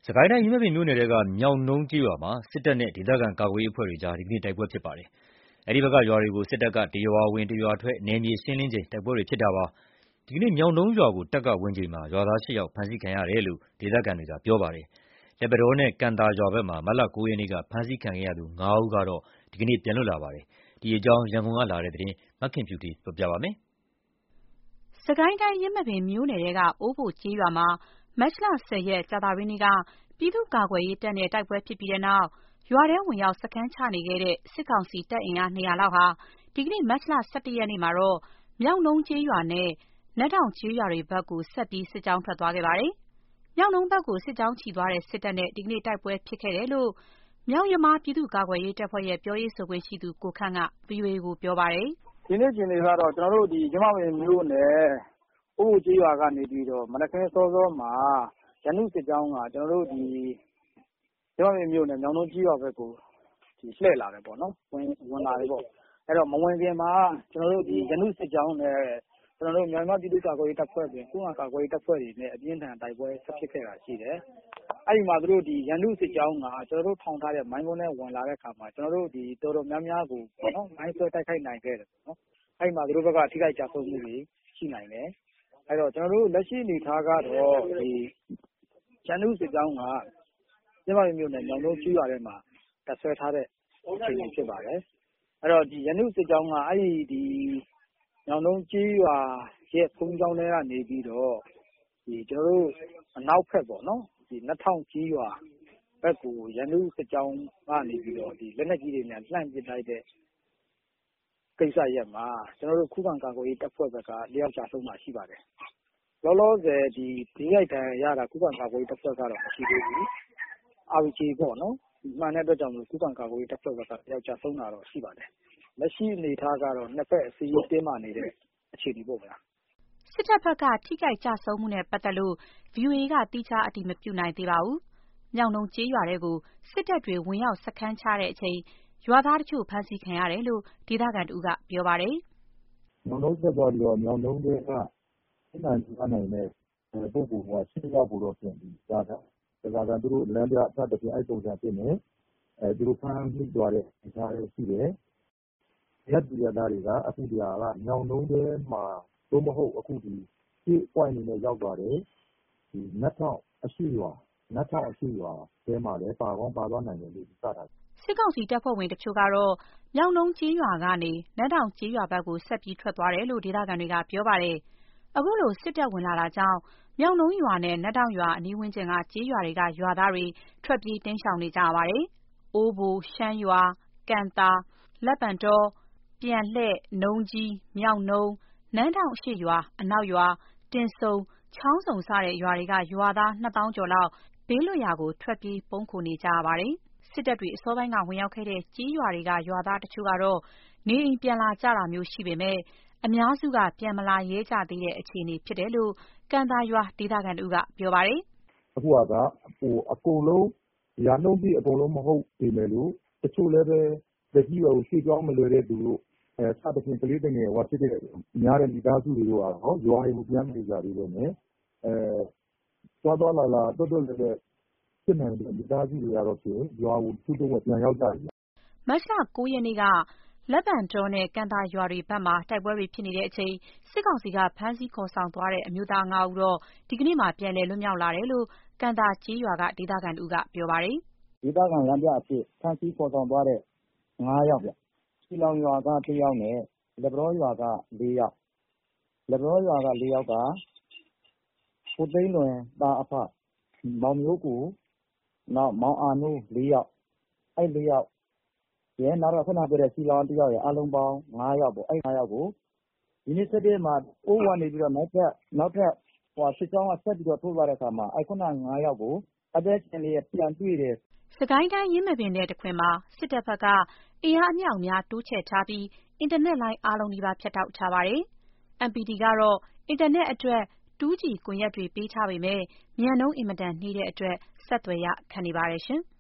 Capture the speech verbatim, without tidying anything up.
စကိုင်းတိုင်းယင်းမာပင်မြို့နယ်ထဲကမြောက်နုံးကျေးရွာမှာစစ်တပ်နဲ့ဒေသခံကာကွယ်ရေးအဖွဲ့တွေကြားဒီကနေ့တိုက်ပွဲဖြစ်ပါတယ်။အဲဒီဘက်ကရွာတွေကိုစစ်တပ်ကတရွာဝင်တရွာထွက်နယ်မြေရှင်းလင်းချိန်တိုက်ပွဲတွေဖြစ်တာပါ။ဒီကနေ့မြောက်နုံးရွာကိုတပ်ကဝင်ချိန်မှာရွာသား၈ယောက်ဖမ်းဆီးခံရတယ်လို့ဒေသခံတွေကပြောပါတယ်။လက်ပတော်နဲ့ကန်တာရွာဘက်မှာမတ်လ၉ရက်နေ့ကဖမ်းဆီးခံခဲ့ရသူ၅ဦးကတော့ဒီကနေ့ပြန်လွတ်လာပါတယ်။ဒီအကြောင်းရန်ကုန်ကလာတဲ့သတင်းမခင်ဖြူတီပြောပြပါမယ်။စကိုင်းတိုင်းယင်းမာပင်မြို့နယ်ထဲကအိုးဘိုကျေးရွာမှာမတ်လ၁၀ရက်ကြာသပတေးနေ့ကပြည်သူ့ကာကွယ်ရေးတပ်နဲ့တိုက်ပွဲဖြစ်ပြီးတဲ့နောက်ရွာထဲဝင်ရောက်စခန်းချနေခဲ့တဲ့စစ်ကောင်စီတပ်အင်အား၂၀၀လောက်ဟာဒီကနေ့မတ်လ၁၁ရက်နေ့မှာတော့မြောက်နုံးကျေးရွာနဲ့နတ်တောင်ကျေးရွာတွေဘက်ကိုဆက်ပြီးစစ်ကြောင်းထွက်သွားခဲ့ပါတယ်။မြောက်နုံးဘက်ကိုစစ်ကြောင်းချီသွားတဲ့စစ်တပ်နဲ့ဒီကနေ့တိုက်ပွဲဖြစ်ခဲ့တယ်လို့မြောက်ယမားပြည်သူ့ကာကွယ်ရေးတပ်ဖွဲ့ရဲ့ပြောရေးဆိုခွင့်ရှိသူကိုခန့်က ဗွီအိုအေကိုပြောပါတယ်။ဒီနေ့အခြေအနေကတော့ကျွန်တော်တို့ဒီယင်းမာပင်မြို့နယ်အိုးဘိုကျေးရွာကနေပြီးတော့မနက်ခင်းစောစောမှာရန်သူစစ်ကြောင်းကကျွန်တော်တို့ဒီယင်းမာပင်မြို့နယ်မြောက်နုံးကျေးရွာဘက်ကိုဒီလှည့်လာတယ်ပေါ့နော်ဝင်ဝင်လာတယ်ပေါ့အဲ့တော့မဝင်ခင်မှာကျွန်တော်တို့ဒီရန်သူစစ်ကြောင်းနဲ့ကျွန်တော်တို့မြန်မာပြည်သူ့ကာကွယ်ရေးတပ်ဖွဲ့ပြင်ကုန်းကာကွယ်ရေးတပ်ဖွဲ့တွေနဲ့အပြင်းထန်တိုက်ပွဲဆက်ဖြစ်ခဲ့တာရှိတယ်အဲ့ဒီမှာသူတို့ဒီရန်သူစစ်ကြောင်းကကျွန်တော်တို့ထောင်ထားတဲ့မိုင်းကုန်းနဲ့ဝင်လာတဲ့အခါမှာကျွန်တော်တို့ဒီတော်တော်များများကိုပေါ့နော်မိုင်းဆွဲတိုက်ခိုက်နိုင်ခဲ့တယ်ပေါ့နော်အဲ့ဒီမှာသူတို့ဘက်ကထိခိုက်ကြဆုံးမှုတွေရှိနိုင်တယ်အဲ့တော့ကျွန်တော်တို့လက်ရှိအနေထားကတော့ဒီရန်သူစစ်ကြောင်းကကျမတို့မြို့နယ်ညောင်လုံးကျွရွာထဲမှာတပ်ဆွဲထားတဲ့အခြေအနေဖြစ်ပါတယ်အဲ့တော့ဒီရန်သူစစ်ကြောင်းကအဲ့ဒီဒီညောင်လုံးကျွရွာရဲ့ဖုံးကြောင်းထဲကနေပြီးတော့ဒီကျွန်တော်တို့အနောက်ဖက်ပေါ့နော်ဒီနှစ်ထောင်ကျွရွာဘက်ကိုရန်သူစစ်ကြောင်းကနေပြီးတော့ဒီလက်နက်ကြီးတွေနဲ့လှမ်းပစ်လိုက်တဲ့ကိစ္စရက်မှာကျွန်တော်တို့ခုခံကာကွယ်ရေးတပ်ဖွဲ့ဘက်ကလျှောက်ချဆုံးမှာရှိပါတယ်လောလောဆယ်ဒီဒီရိုက်တန်ရတာခုခံကာကွယ်ရေးတပ်ဖွဲ့ကတော့မရှိသေးဘူးအာဗီဂျီပေါ့နော်မှန်တဲ့အတွက်ကြောင့်ခုခံကာကွယ်ရေးတပ်ဖွဲ့ဘက်ကလျှောက်ချဆုံးတာတော့ရှိပါတယ်လက်ရှိအနေထားကတော့နှစ်ဖက်အစည်းအဝေးတင်းမာနေတဲ့အခြေအနေပေါ့ဗျာစစ်တပ်ဘက်ကထိခိုက်ကြဆုံးမှုနဲ့ပတ်သက်လို့ ဗီအိုအေကတိကျအတည်မပြုနိုင်သေးပါဘူး။မြောက်နုံးကျေးရွာတွေကိုစစ်တပ်တွေဝင်ရောက်စခန်းချတဲ့အချိန်ရွာသားတချို့ဖမ်းဆီးခံရတယ်လို့ဒေသခံတဦးကပြောပါတယ်။မြောက်နုံးဆက်သွားပြီးတော့မြောက်နုံးတွေကစစ်နိုင်ကြနိုင်တဲ့ပုံပုံကရှင်းရောက်ဖို့တော့ပြင်ပြီးကြားတာ။ဒါကသူတို့လမ်းပြအထက်တစ်ပြိုင်ပုံစံဖြစ်နေအဲသူတို့ဖမ်းပြီးသွားတဲ့အနေအထားတွေရှိတယ်။ရက်ပြည်သားတွေကအခုဒီဟာကမြောက်နုံးတွေမှာသို့မဟုတ်အခုဒီရှေ့ point နေနဲ့ရောက်သွားတယ်ဒီနတ်ထောင်အရှိရွာနတ်ထောင်အရှိရွာအဲမှာလည်းပါကောင်းပါသွားနိုင်တယ်လို့စတာစစ်ကောင်စီတပ်ဖွဲ့ဝင်တချို့ကတော့မြောက်နုံးကျေးရွာကနေနတ်ထောင်ကျေးရွာဘက်ကိုဆက်ပြီးထွက်သွားတယ်လို့ဒေသခံတွေကပြောပါတယ်အခုလိုစစ်တပ်ဝင်လာတာကြောင့်မြောက်နုံးရွာနဲ့နတ်ထောင်ရွာအနီးဝန်းကျင်ကကျေးရွာတွေကရွာသားတွေထွက်ပြေးတိမ်းရှောင်နေကြရပါတယ်အိုးဘိုရှမ်းရွာကန်တာလက်ပံတောပြန်လှဲ့နုံးကြီးမြောက်နုံးနန်းထောင်အရှိရွာအနောက်ရွာတင်ဆုံချောင်းစုံစတဲ့ရွာတွေကရွာသားနှစ်သောင်းကျော်လောက်ဘေးလွတ်ရာကိုထွက်ပြေးပုန်းခိုနေကြရပါတယ်စစ်တပ်တွေအစောပိုင်းကဝင်ရောက်ခဲ့တဲ့ကြေးရွာတွေကရွာသားတချို့ကတော့နေအိမ်ပြန်လာကြတာမျိုးရှိပေမဲ့အများစုကပြန်မလာရဲကြသေးတဲ့အခြေအနေဖြစ်တယ်လို့ကန်တာရွာဒေသခံတို့ကပြောပါတယ်အခုကဟိုအကုန်လုံးရာနှုန်းပြအကုန်လုံးမဟုတ်ပြီမယ်လို့တချို့လည်းပဲတကြီးရောရှေ့ကြောင်းမလွယ်တဲ့သူတို့အဲစသဖြင့်ကလေးတငယ်ဟောဖြစ်တဲ့များတဲ့မိသားစုတွေတော့ဟောရွာတွေကိုပြန်မနေကြသေးဘူးနဲ့အဲသွားသွားလာလာတွတ်တွတ်လည်းဖြစ်နေတယ်မိသားစုတွေကတော့ဖြစ်ရွာကိုသူ့တော့ပြန်ရောက်ကြတယ်မတ်လ၉ရက်နေ့ကလက်ပံတောနဲ့ကန်တာရွာတွေဘက်မှာတိုက်ပွဲတွေဖြစ်နေတဲ့အချိန်စစ်ကောင်စီကဖမ်းဆီးခေါ်ဆောင်သွားတဲ့အမျိုးသား၅ဦးတော့ဒီကနေ့မှပြန်လည်လွတ်မြောက်လာတယ်လို့ကန်တာကျေးရွာကဒေသခံတို့ကပြောပါတယ်ဒေသခံရန်ပြအဖြစ်ဖမ်းဆီးခေါ်ဆောင်သွားတဲ့၅ယောက်ဗျစီလောင်ရွာက၁ယောက်နဲ့လက်ပတော်ရွာက၄ယောက်လက်ပတော်ရွာက၄ယောက်ကကိုသိန်းလွင်တာအဖမောင်မျိုးကိုနောက်မောင်အာနိုး၄ယောက်အဲ့၄ယောက်ရဲနောက်တော့ခုနပြောတဲ့စီလောင်တယောက်ရအလုံးပေါင်း၅ယောက်ပေါ့အဲ့၅ယောက်ကိုဒီနေ့ဆက်တဲ့မှာအိုးဝင်နေပြီးတော့နောက်ထပ်နောက်ထပ်ဟိုစစ်ကြောင်းကဆက်ပြီးတော့ထိုးသွားတဲ့အခါမှာအဲ့ခုန၅ယောက်ကိုအသက်ရှင်လေးပြန်တွေ့တယ်စကိုင်းတိုင်းရင်းမာပင်နယ်တခွင်မှာစစ်တပ်ဘက်ကအင်အားအမြောက်များတိုးချဲ့ထားပြီးအင်တာနက်လိုင်းအားလုံးနီးပါးဖြတ်တောက်ထားပါတယ်။ M P D ကတော့အင်တာနက်အတွက် တူးဂျီ ကွန်ရက်တွေပေးထားပေမဲ့မြန်နှုန်းအင်မတန်နှေးတဲ့အတွက်ဆက်သွယ်ရခက်နေပါတယ်ရှင်။